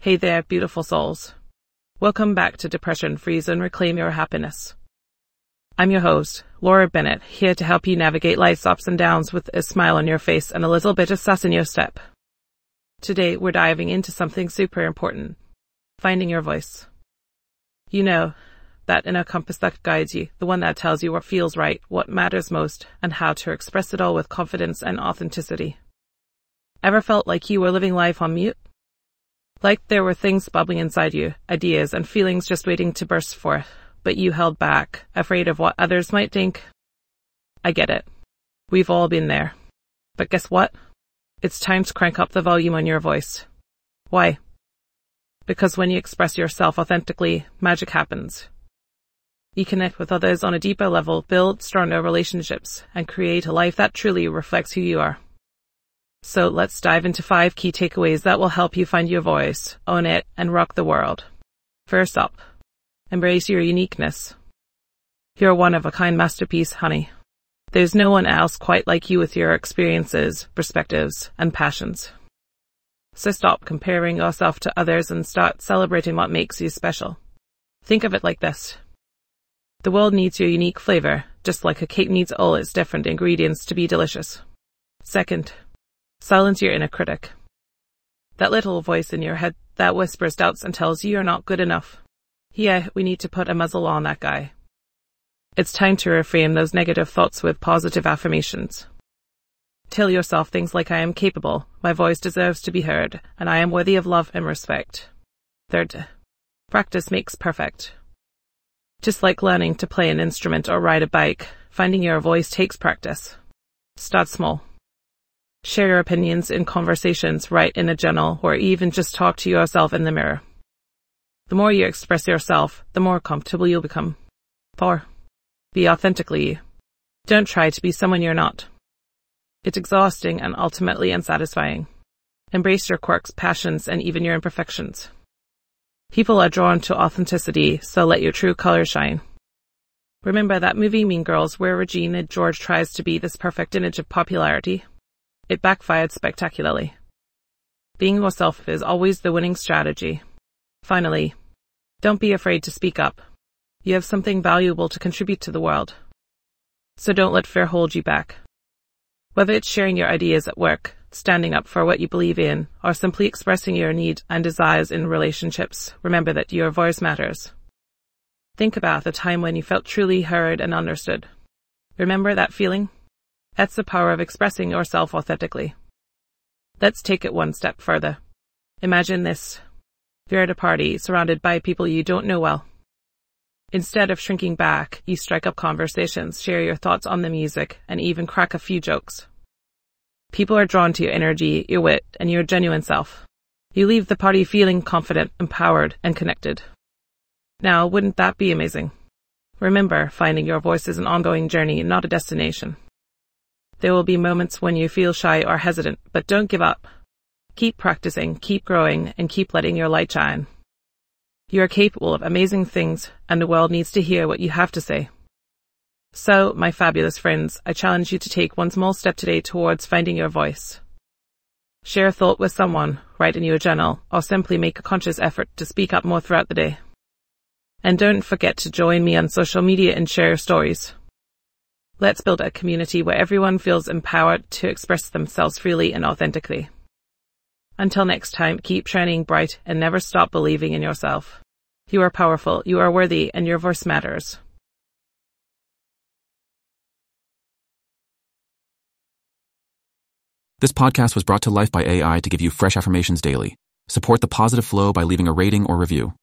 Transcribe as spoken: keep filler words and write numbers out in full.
Hey there, beautiful souls. Welcome back to Depression Free Zone Reclaim Your Happiness. I'm your host, Laura Bennett, here to help you navigate life's ups and downs with a smile on your face and a little bit of sass in your step. Today, we're diving into something super important, finding your voice. You know, that inner compass that guides you, the one that tells you what feels right, what matters most, and how to express it all with confidence and authenticity. Ever felt like you were living life on mute? Like there were things bubbling inside you, ideas and feelings just waiting to burst forth, but you held back, afraid of what others might think? I get it. We've all been there. But guess what? It's time to crank up the volume on your voice. Why? Because when you express yourself authentically, magic happens. You connect with others on a deeper level, build stronger relationships, and create a life that truly reflects who you are. So let's dive into five key takeaways that will help you find your voice, own it, and rock the world. First up, embrace your uniqueness. You're a one-of-a-kind masterpiece, honey. There's no one else quite like you with your experiences, perspectives, and passions. So stop comparing yourself to others and start celebrating what makes you special. Think of it like this. The world needs your unique flavor, just like a cake needs all its different ingredients to be delicious. Second, silence your inner critic. That little voice in your head that whispers doubts and tells you you're not good enough. Yeah, we need to put a muzzle on that guy. It's time to reframe those negative thoughts with positive affirmations. Tell yourself things like I am capable, my voice deserves to be heard, and I am worthy of love and respect. Third, practice makes perfect. Just like learning to play an instrument or ride a bike, finding your voice takes practice. Start small. Share your opinions in conversations, write in a journal, or even just talk to yourself in the mirror. The more you express yourself, the more comfortable you'll become. Four, be authentically you. Don't try to be someone you're not. It's exhausting and ultimately unsatisfying. Embrace your quirks, passions, and even your imperfections. People are drawn to authenticity, so let your true colors shine. Remember that movie Mean Girls where Regina George tries to be this perfect image of popularity? It backfired spectacularly. Being yourself is always the winning strategy. Finally, don't be afraid to speak up. You have something valuable to contribute to the world. So don't let fear hold you back. Whether it's sharing your ideas at work, standing up for what you believe in, or simply expressing your needs and desires in relationships, remember that your voice matters. Think about the time when you felt truly heard and understood. Remember that feeling? That's the power of expressing yourself authentically. Let's take it one step further. Imagine this. You're at a party surrounded by people you don't know well. Instead of shrinking back, you strike up conversations, share your thoughts on the music, and even crack a few jokes. People are drawn to your energy, your wit, and your genuine self. You leave the party feeling confident, empowered, and connected. Now, wouldn't that be amazing? Remember, finding your voice is an ongoing journey, not a destination. There will be moments when you feel shy or hesitant, but don't give up. Keep practicing, keep growing, and keep letting your light shine. You are capable of amazing things, and the world needs to hear what you have to say. So, my fabulous friends, I challenge you to take one small step today towards finding your voice. Share a thought with someone, write in your journal, or simply make a conscious effort to speak up more throughout the day. And don't forget to join me on social media and share your stories. Let's build a community where everyone feels empowered to express themselves freely and authentically. Until next time, keep shining bright and never stop believing in yourself. You are powerful, you are worthy, and your voice matters. This podcast was brought to life by A I to give you fresh affirmations daily. Support the positive flow by leaving a rating or review.